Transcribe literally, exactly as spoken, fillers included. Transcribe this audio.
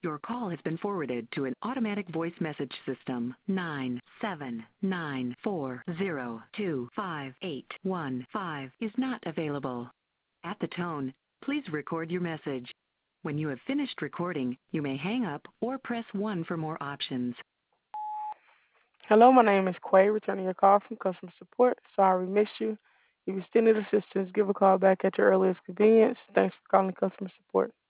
Your call has been forwarded to an automatic voice message system. Nine seven nine four zero two five eight one five is not available. At the tone, please record your message. When you have finished recording, you may hang up or press one for more options. Hello, my name is Quay, returning your call from customer support. Sorry we missed you. If you still need assistance, give a call back at your earliest convenience. Thanks for calling customer support.